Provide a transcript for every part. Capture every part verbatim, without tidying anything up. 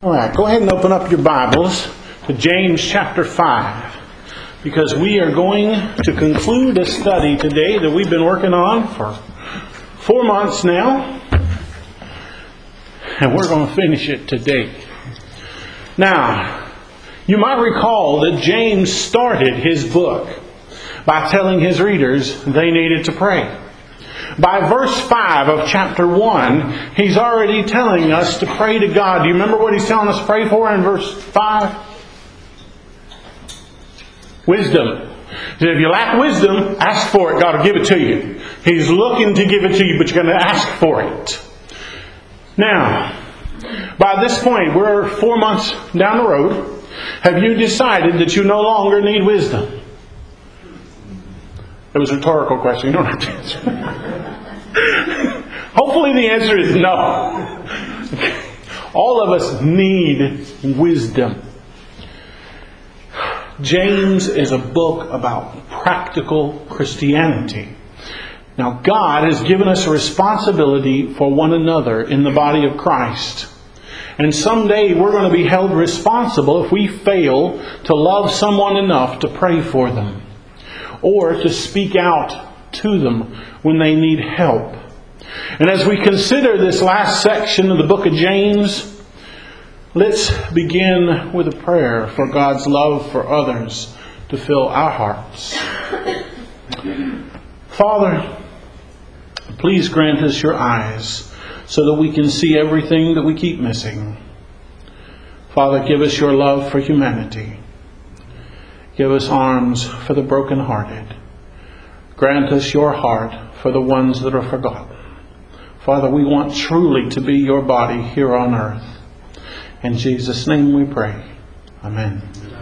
All right, go ahead and open up your Bibles to James chapter five, because we are going to conclude a study today that we've been working on for four months now, and we're going to finish it today. Now, you might recall that James started his book by telling his readers they needed to pray. By verse five of chapter one, he's already telling us to pray to God. Do you remember what he's telling us to pray for in verse five? Wisdom. So if you lack wisdom, ask for it. God will give it to you. He's looking to give it to you, but you're going to ask for it. Now, by this point, we're four months down the road. Have you decided that you no longer need wisdom? It was a rhetorical question. You don't have to answer. Hopefully the answer is no. All of us need wisdom. James is a book about practical Christianity. Now, God has given us a responsibility for one another in the body of Christ. And someday we're going to be held responsible if we fail to love someone enough to pray for them, or to speak out to them when they need help. And as we consider this last section of the book of James, let's begin with a prayer for God's love for others to fill our hearts. Father, please grant us your eyes so that we can see everything that we keep missing. Father, give us your love for humanity. Give us arms for the brokenhearted. Grant us your heart for the ones that are forgotten. Father, we want truly to be your body here on earth. In Jesus' name we pray. Amen.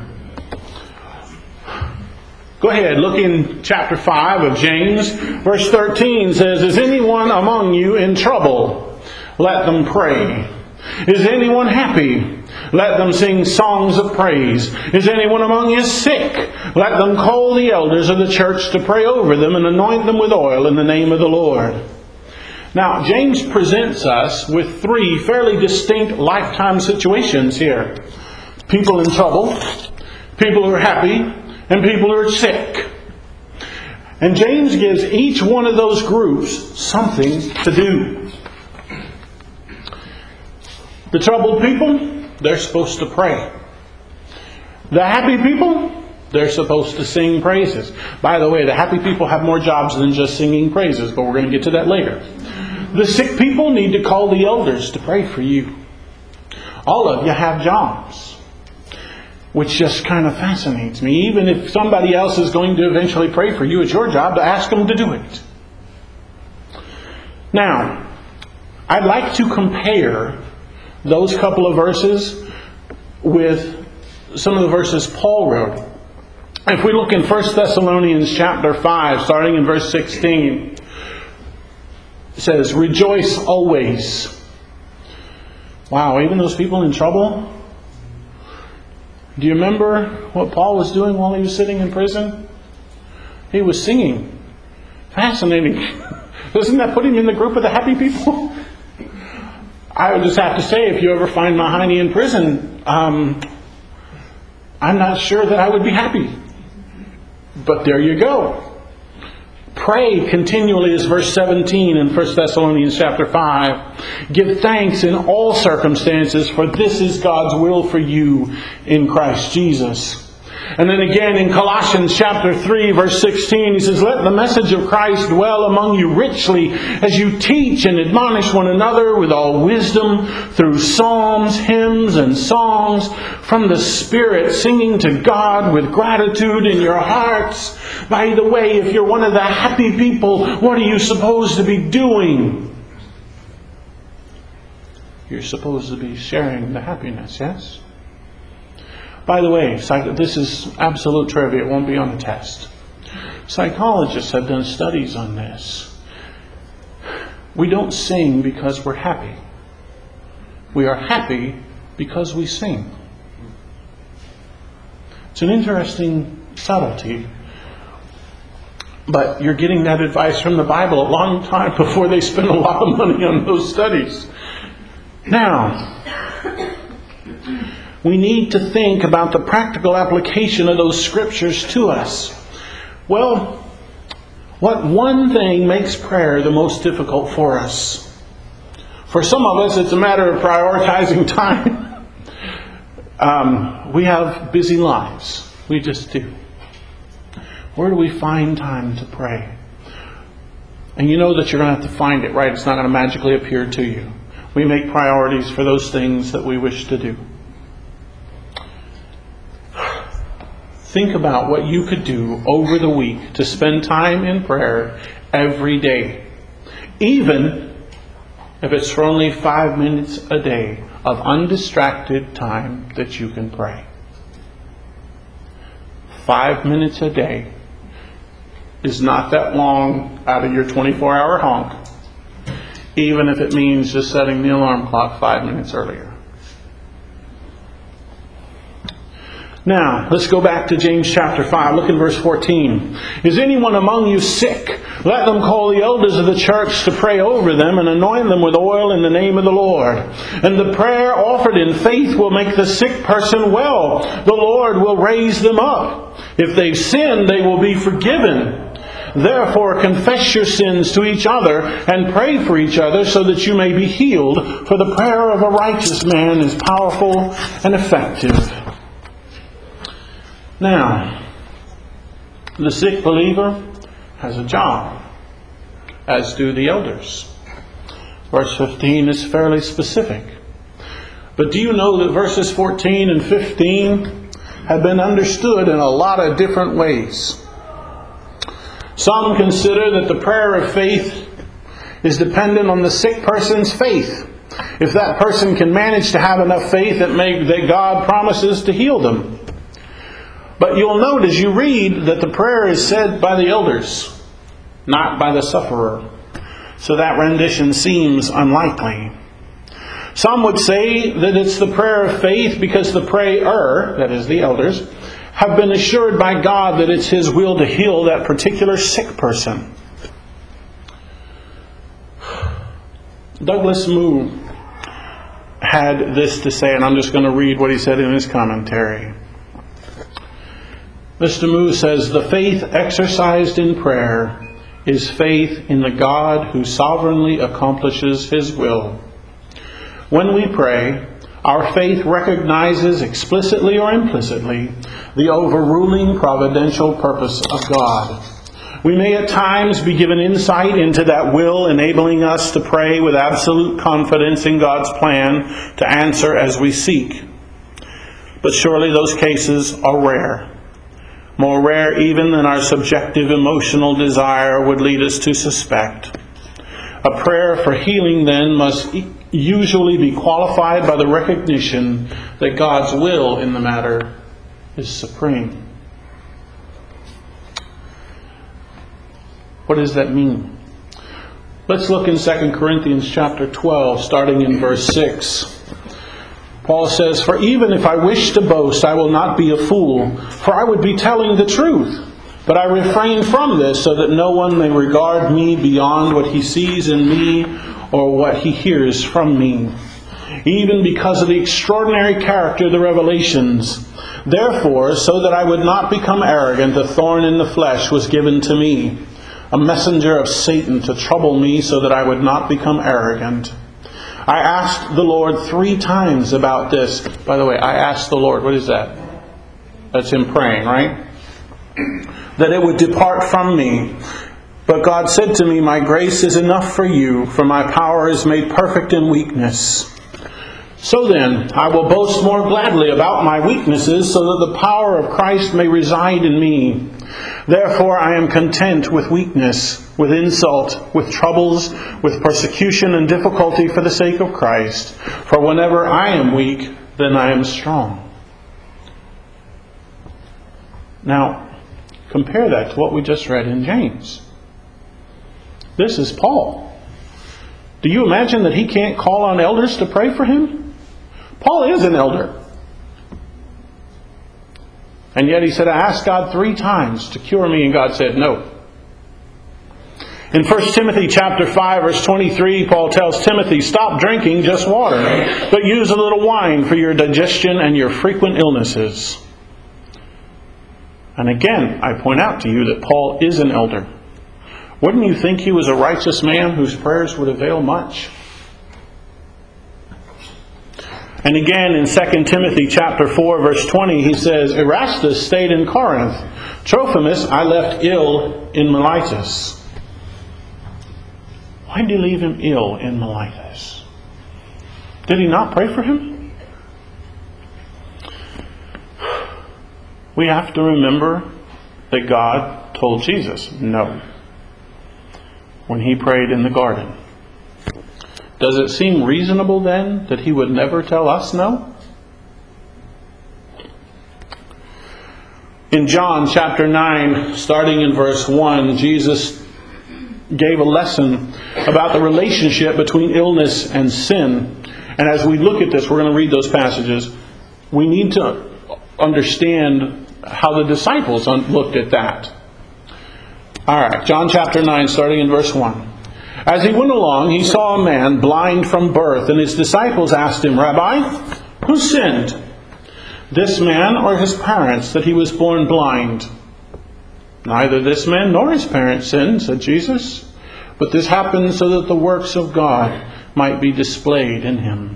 Go ahead, look in chapter five of James. Verse thirteen says, "Is anyone among you in trouble? Let them pray. Is anyone happy? Let them sing songs of praise. Is anyone among you sick? Let them call the elders of the church to pray over them and anoint them with oil in the name of the Lord." Now, James presents us with three fairly distinct lifetime situations here. People in trouble, people who are happy, and people who are sick. And James gives each one of those groups something to do. The troubled people, they're supposed to pray. The happy people, they're supposed to sing praises. By the way, the happy people have more jobs than just singing praises, but we're going to get to that later. The sick people need to call the elders to pray for you. All of you have jobs, which just kind of fascinates me. Even if somebody else is going to eventually pray for you, it's your job to ask them to do it. Now, I'd like to compare those couple of verses with some of the verses Paul wrote. If we look in First Thessalonians chapter five, starting in verse sixteen, it says, "Rejoice always." Wow, even those people in trouble? Do you remember what Paul was doing while he was sitting in prison? He was singing. Fascinating. Doesn't that put him in the group of the happy people? I would just have to say, if you ever find Mahoney in prison, um, I'm not sure that I would be happy. But there you go. Pray continually is verse seventeen in First Thessalonians chapter five. "Give thanks in all circumstances, for this is God's will for you in Christ Jesus." And then again in Colossians chapter three, verse sixteen, he says, "Let the message of Christ dwell among you richly as you teach and admonish one another with all wisdom through psalms, hymns, and songs from the Spirit, singing to God with gratitude in your hearts." By the way, if you're one of the happy people, what are you supposed to be doing? You're supposed to be sharing the happiness, yes? By the way, this is absolute trivia. It won't be on the test. Psychologists have done studies on this. We don't sing because we're happy. We are happy because we sing. It's an interesting subtlety. But you're getting that advice from the Bible a long time before they spend a lot of money on those studies. Now, we need to think about the practical application of those scriptures to us. Well, what one thing makes prayer the most difficult for us? For some of us, it's a matter of prioritizing time. um, we have busy lives. We just do. Where do we find time to pray? And you know that you're going to have to find it, right? It's not going to magically appear to you. We make priorities for those things that we wish to do. Think about what you could do over the week to spend time in prayer every day. Even if it's for only five minutes a day of undistracted time that you can pray. Five minutes a day is not that long out of your twenty-four hour honk, even if it means just setting the alarm clock five minutes earlier. Now, let's go back to James chapter five. Look in verse fourteen. Is anyone among you sick? Let them call the elders of the church to pray over them and anoint them with oil in the name of the Lord. And the prayer offered in faith will make the sick person well. The Lord will raise them up. If they've sinned, they will be forgiven. Therefore, confess your sins to each other and pray for each other so that you may be healed. For the prayer of a righteous man is powerful and effective. Now, the sick believer has a job, as do the elders. Verse fifteen is fairly specific. But do you know that verses fourteen and fifteen have been understood in a lot of different ways? Some consider that the prayer of faith is dependent on the sick person's faith. If that person can manage to have enough faith that, may, that God promises to heal them. But you'll note as you read that the prayer is said by the elders, not by the sufferer. So that rendition seems unlikely. Some would say that it's the prayer of faith because the prayer, that is the elders, have been assured by God that it's His will to heal that particular sick person. Douglas Moo had this to say, and I'm just going to read what he said in his commentary. Mister Moo says, the faith exercised in prayer is faith in the God who sovereignly accomplishes His will. When we pray, our faith recognizes explicitly or implicitly the overruling providential purpose of God. We may at times be given insight into that will, enabling us to pray with absolute confidence in God's plan to answer as we seek. But surely those cases are rare. More rare even than our subjective emotional desire would lead us to suspect. A prayer for healing then must usually be qualified by the recognition that God's will in the matter is supreme. What does that mean? Let's look in Second Corinthians chapter twelve, starting in verse six. Paul says, for even if I wish to boast, I will not be a fool, for I would be telling the truth. But I refrain from this so that no one may regard me beyond what he sees in me or what he hears from me, even because of the extraordinary character of the revelations. Therefore, so that I would not become arrogant, a thorn in the flesh was given to me, a messenger of Satan to trouble me so that I would not become arrogant. I asked the Lord three times about this. By the way, I asked the Lord, what is that? That's him praying, right? That it would depart from me. But God said to me, my grace is enough for you, for my power is made perfect in weakness. So then, I will boast more gladly about my weaknesses, so that the power of Christ may reside in me. Therefore I am content with weakness, with insult, with troubles, with persecution and difficulty for the sake of Christ. For whenever I am weak, then I am strong. Now, compare that to what we just read in James. This is Paul. Do you imagine that he can't call on elders to pray for him? Paul is an elder. And yet he said, I asked God three times to cure me, and God said no. In First Timothy chapter five, verse twenty-three, Paul tells Timothy, stop drinking just water, but use a little wine for your digestion and your frequent illnesses. And again, I point out to you that Paul is an elder. Wouldn't you think he was a righteous man whose prayers would avail much? And again, in Second Timothy chapter four, verse twenty, he says, Erastus stayed in Corinth. Trophimus I left ill in Miletus. Why did he leave him ill in Miletus? Did he not pray for him? We have to remember that God told Jesus no when he prayed in the garden. Does it seem reasonable then that he would never tell us no? In John chapter nine, starting in verse one, Jesus gave a lesson about the relationship between illness and sin. And as we look at this, we're going to read those passages. We need to understand how the disciples looked at that. All right, John chapter nine, starting in verse one. As he went along, he saw a man blind from birth, and his disciples asked him, Rabbi, who sinned, this man or his parents, that he was born blind? Neither this man nor his parents sinned, said Jesus, but this happened so that the works of God might be displayed in him.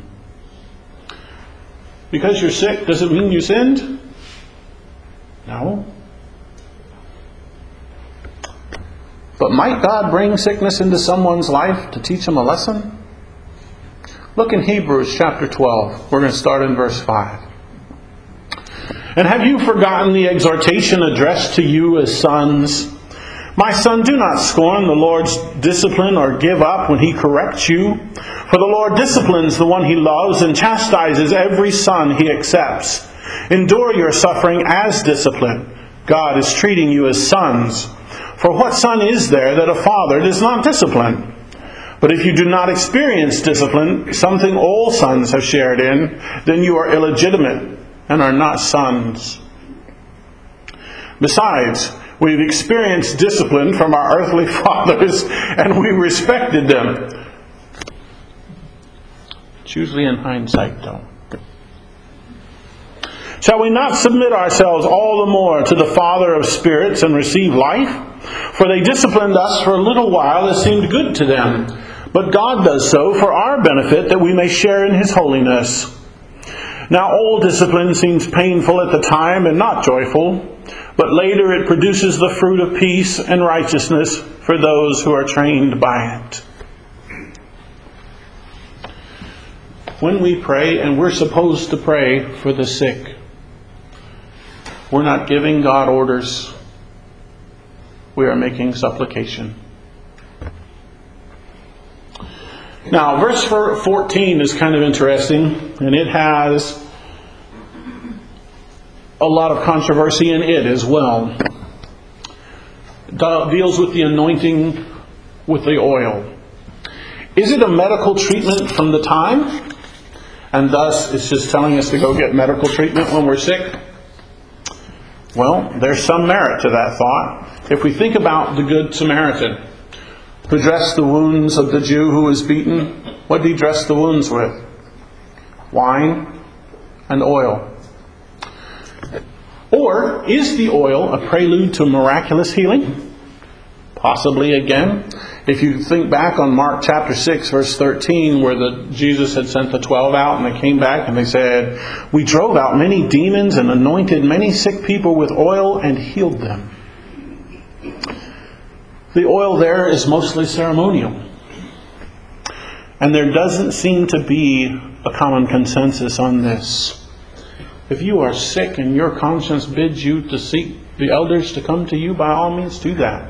Because you're sick, does it mean you sinned? No. But might God bring sickness into someone's life to teach them a lesson? Look in Hebrews chapter twelve. We're going to start in verse five. And have you forgotten the exhortation addressed to you as sons? My son, do not scorn the Lord's discipline or give up when he corrects you. For the Lord disciplines the one he loves and chastises every son he accepts. Endure your suffering as discipline. God is treating you as sons. For what son is there that a father does not discipline? But if you do not experience discipline, something all sons have shared in, then you are illegitimate and are not sons. Besides, we've experienced discipline from our earthly fathers, and we respected them. It's usually in hindsight, though. Shall we not submit ourselves all the more to the Father of spirits and receive life? For they disciplined us for a little while as seemed good to them. But God does so for our benefit, that we may share in His holiness. Now all discipline seems painful at the time and not joyful, but later it produces the fruit of peace and righteousness for those who are trained by it. When we pray, and we're supposed to pray for the sick, we're not giving God orders. We are making supplication. Now, verse fourteen is kind of interesting, and it has a lot of controversy in it as well. It deals with the anointing with the oil. Is it a medical treatment from the time? And thus, it's just telling us to go get medical treatment when we're sick? Well, there's some merit to that thought. If we think about the Good Samaritan, who dressed the wounds of the Jew who was beaten, what did he dress the wounds with? Wine and oil. Or is the oil a prelude to miraculous healing? Possibly again. If you think back on Mark chapter six, verse thirteen, where the Jesus had sent the twelve out, and they came back and they said, we drove out many demons and anointed many sick people with oil and healed them. The oil there is mostly ceremonial. And there doesn't seem to be a common consensus on this. If you are sick and your conscience bids you to seek the elders to come to you, by all means do that.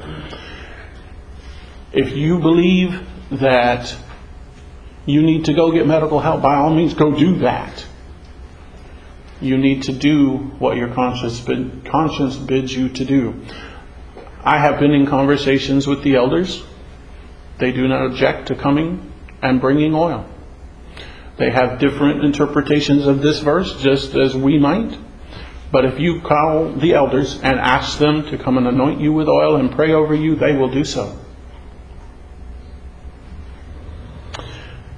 If you believe that you need to go get medical help, by all means go do that. You need to do what your conscience, bid, conscience bids you to do. I have been in conversations with the elders. They do not object to coming and bringing oil. They have different interpretations of this verse, just as we might. But if you call the elders and ask them to come and anoint you with oil and pray over you, they will do so.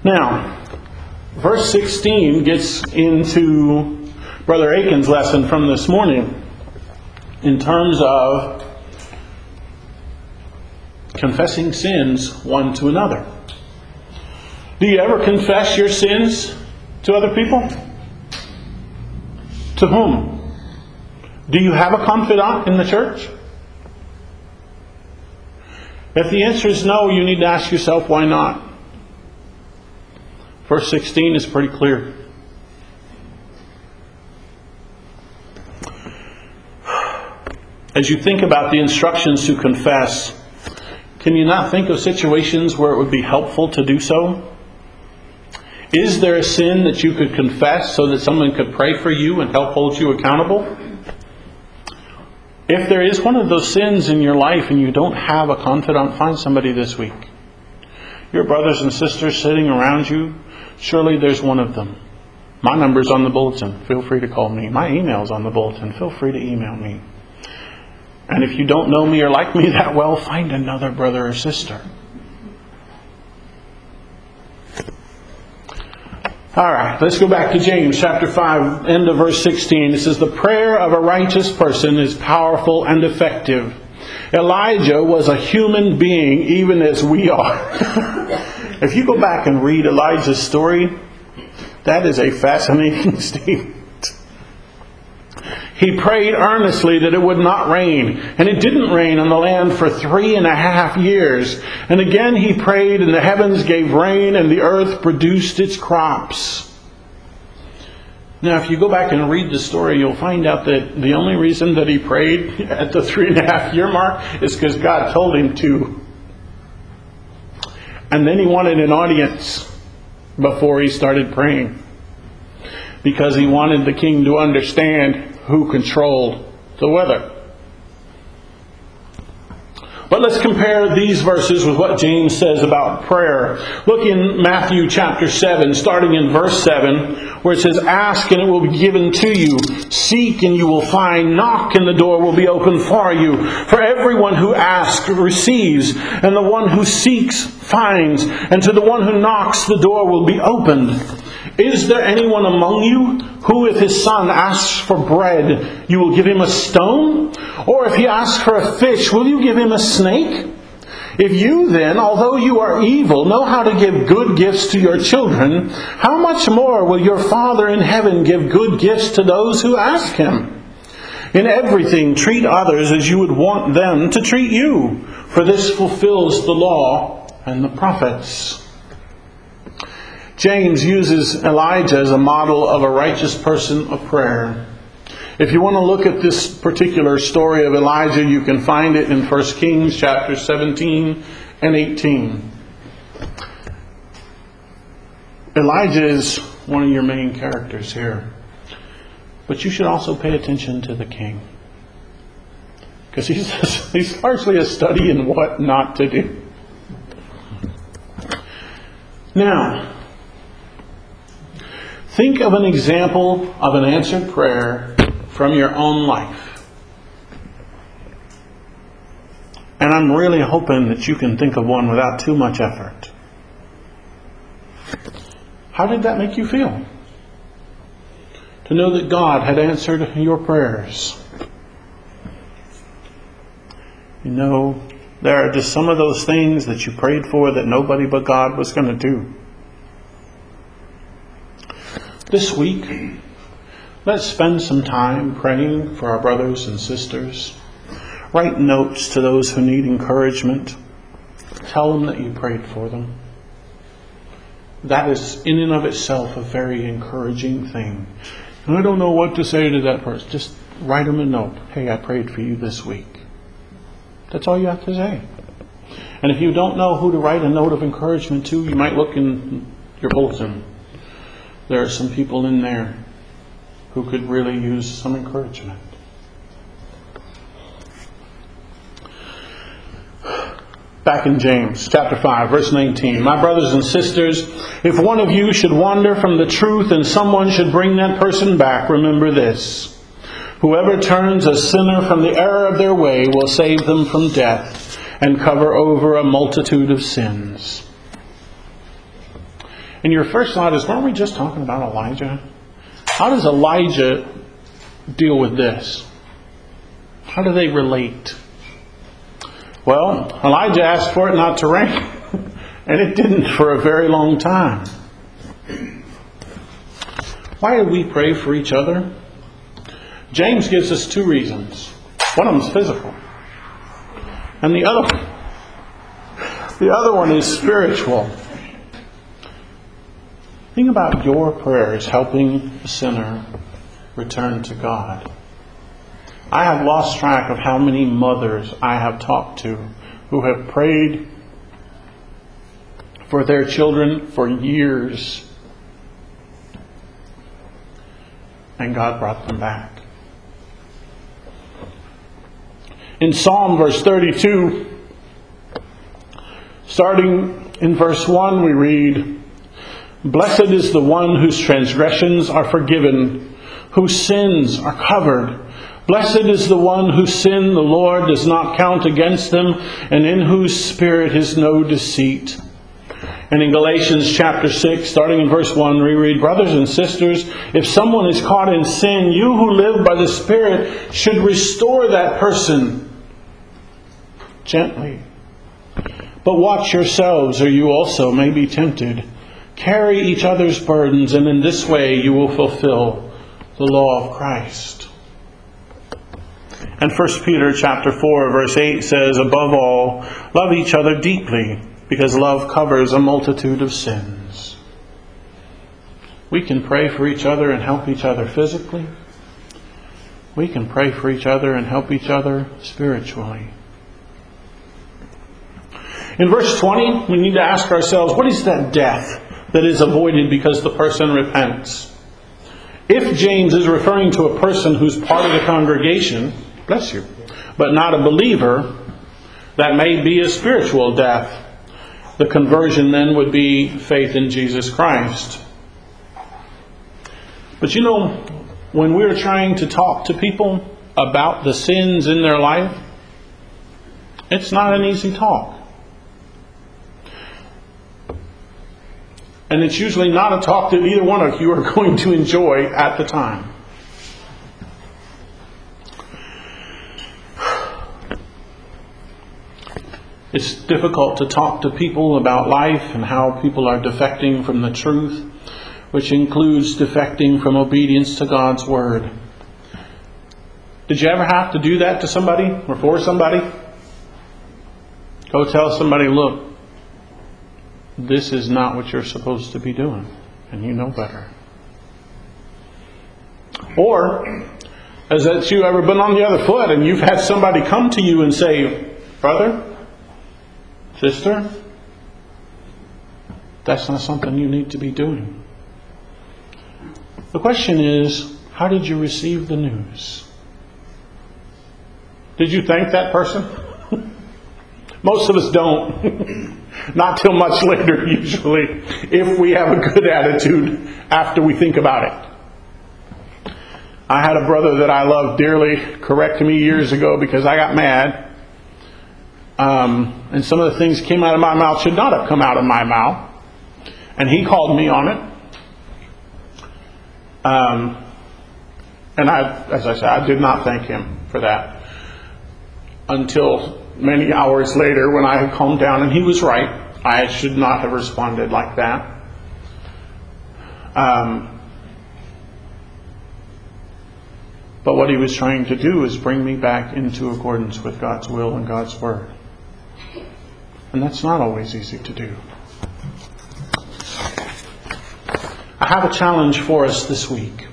Now, verse sixteen gets into Brother Aiken's lesson from this morning in terms of confessing sins one to another. Do you ever confess your sins to other people? To whom? Do you have a confidant in the church? If the answer is no, you need to ask yourself, why not? Verse sixteen is pretty clear. As you think about the instructions to confess, can you not think of situations where it would be helpful to do so? Is there a sin that you could confess so that someone could pray for you and help hold you accountable? If there is one of those sins in your life and you don't have a confidant, find somebody this week. Your brothers and sisters sitting around you, surely there's one of them. My number's on the bulletin. Feel free to call me. My email's on the bulletin. Feel free to email me. And if you don't know me or like me that well, find another brother or sister. All right, let's go back to James chapter five, end of verse sixteen. It says, the prayer of a righteous person is powerful and effective. Elijah was a human being even as we are. If you go back and read Elijah's story, that is a fascinating statement. He prayed earnestly that it would not rain, and it didn't rain on the land for three and a half years. And again he prayed, and the heavens gave rain, and the earth produced its crops. Now, if you go back and read the story, you'll find out that the only reason that he prayed at the three and a half year mark is because God told him to. And then he wanted an audience before he started praying, because he wanted the king to understand who controlled the weather. But let's compare these verses with what James says about prayer. Look in Matthew chapter seven, starting in verse seven, where it says, ask and it will be given to you. Seek and you will find. Knock and the door will be opened for you. For everyone who asks receives, and the one who seeks finds, and to the one who knocks the door will be opened. Is there anyone among you who, if his son asks for bread, you will give him a stone? Or if he asks for a fish, will you give him a snake? If you then, although you are evil, know how to give good gifts to your children, how much more will your Father in heaven give good gifts to those who ask him? In everything, treat others as you would want them to treat you, for this fulfills the law and the prophets. James uses Elijah as a model of a righteous person of prayer. If you want to look at this particular story of Elijah, you can find it in First Kings chapter seventeen and eighteen. Elijah is one of your main characters here. But you should also pay attention to the king, because he's, he's largely a study in what not to do. Now, think of an example of an answered prayer from your own life. And I'm really hoping that you can think of one without too much effort. How did that make you feel? To know that God had answered your prayers. You know, there are just some of those things that you prayed for that nobody but God was going to do. This week, let's spend some time praying for our brothers and sisters. Write notes to those who need encouragement. Tell them that you prayed for them. That is in and of itself a very encouraging thing. And I don't know what to say to that person. Just write them a note. Hey, I prayed for you this week. That's all you have to say. And if you don't know who to write a note of encouragement to, you might look in your bulletin. There are some people in there who could really use some encouragement. Back in James chapter five, verse nineteen. My brothers and sisters, if one of you should wander from the truth and someone should bring that person back, remember this. Whoever turns a sinner from the error of their way will save them from death and cover over a multitude of sins. And your first thought is, weren't we just talking about Elijah? How does Elijah deal with this? How do they relate? Well, Elijah asked for it not to rain, and it didn't for a very long time. Why do we pray for each other? James gives us two reasons. One of them is physical, and the other, the other one is spiritual. Think about your prayers helping the sinner return to God. I have lost track of how many mothers I have talked to who have prayed for their children for years, and God brought them back. In Psalm verse thirty-two, starting in verse one, we read, "Blessed is the one whose transgressions are forgiven, whose sins are covered. Blessed is the one whose sin the Lord does not count against them, and in whose spirit is no deceit." And in Galatians chapter six, starting in verse one, we read, "Brothers and sisters, if someone is caught in sin, you who live by the Spirit should restore that person gently. But watch yourselves, or you also may be tempted. Carry each other's burdens, and in this way you will fulfill the law of Christ." And First Peter chapter four, verse eight says, "Above all, love each other deeply, because love covers a multitude of sins." We can pray for each other and help each other physically. We can pray for each other and help each other spiritually. In verse twenty, we need to ask ourselves, what is that death that is avoided because the person repents? If James is referring to a person who's part of the congregation, bless you, but not a believer, that may be a spiritual death. The conversion then would be faith in Jesus Christ. But you know, when we're trying to talk to people about the sins in their life, it's not an easy talk. And it's usually not a talk that either one of you are going to enjoy at the time. It's difficult to talk to people about life and how people are defecting from the truth, which includes defecting from obedience to God's Word. Did you ever have to do that to somebody or for somebody? Go tell somebody, look, this is not what you're supposed to be doing, and you know better. Or, has that you ever been on the other foot and you've had somebody come to you and say, brother, sister, that's not something you need to be doing. The question is, how did you receive the news? Did you thank that person? Most of us don't. Not till much later, usually, if we have a good attitude after we think about it. I had a brother that I loved dearly correct me years ago because I got mad. Um, and some of the things came out of my mouth should not have come out of my mouth. And he called me on it. Um, and I, as I said, I did not thank him for that. Until many hours later when I had calmed down, and he was right. I should not have responded like that. Um, but what he was trying to do is bring me back into accordance with God's will and God's Word. And that's not always easy to do. I have a challenge for us this week.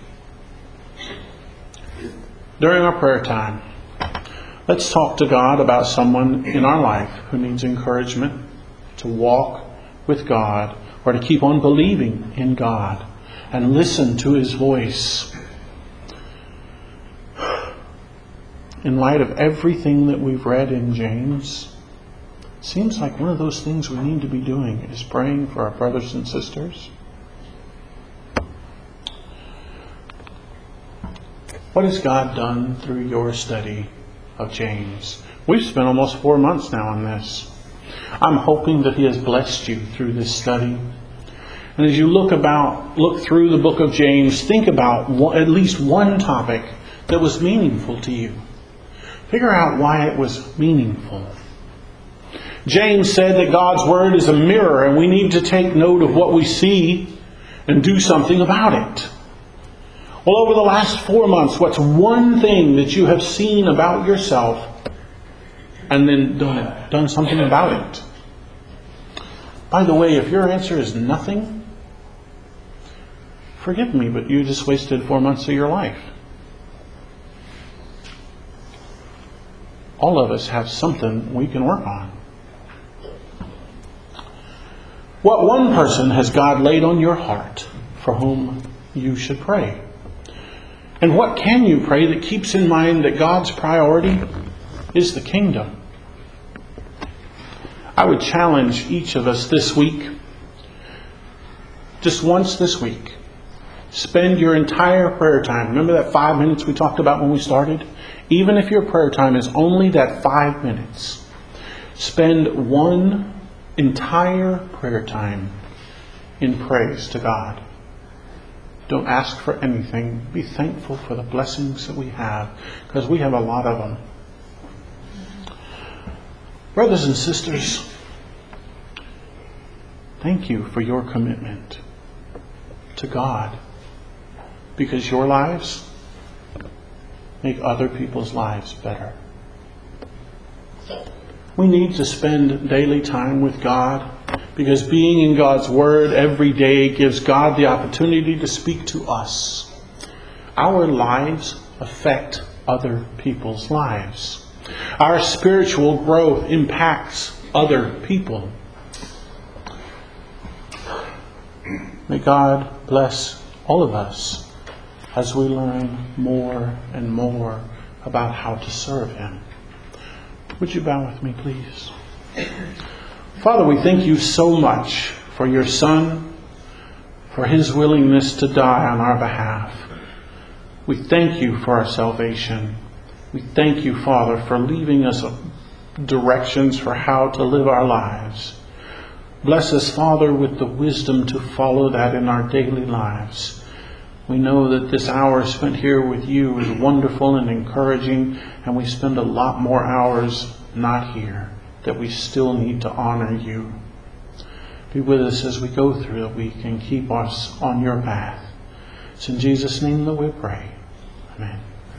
During our prayer time, let's talk to God about someone in our life who needs encouragement to walk with God or to keep on believing in God and listen to His voice. In light of everything that we've read in James, it seems like one of those things we need to be doing is praying for our brothers and sisters. What has God done through your study of James? We've spent almost four months now on this. I'm hoping that He has blessed you through this study. And as you look about, look through the book of James, think about one, at least one topic that was meaningful to you. Figure out why it was meaningful. James said that God's Word is a mirror, and we need to take note of what we see and do something about it. Well, over the last four months, what's one thing that you have seen about yourself and then done, done something about it? By the way, if your answer is nothing, forgive me, but you just wasted four months of your life. All of us have something we can work on. What one person has God laid on your heart for whom you should pray? And what can you pray that keeps in mind that God's priority is the kingdom? I would challenge each of us this week, just once this week, spend your entire prayer time. Remember that five minutes we talked about when we started? Even if your prayer time is only that five minutes, spend one entire prayer time in praise to God. Don't ask for anything. Be thankful for the blessings that we have, because we have a lot of them. Brothers and sisters, thank you for your commitment to God, because your lives make other people's lives better. We need to spend daily time with God, because being in God's Word every day gives God the opportunity to speak to us. Our lives affect other people's lives. Our spiritual growth impacts other people. May God bless all of us as we learn more and more about how to serve Him. Would you bow with me, please? Father, we thank you so much for your Son, for His willingness to die on our behalf. We thank you for our salvation. We thank you, Father, for leaving us directions for how to live our lives. Bless us, Father, with the wisdom to follow that in our daily lives. We know that this hour spent here with you is wonderful and encouraging, and we spend a lot more hours not here, that we still need to honor you. Be with us as we go through the week and keep us on your path. It's in Jesus' name that we pray. Amen.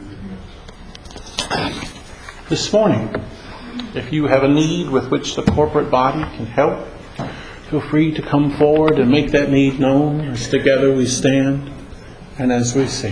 This morning, if you have a need with which the corporate body can help, feel free to come forward and make that need known as together we stand and as we sing.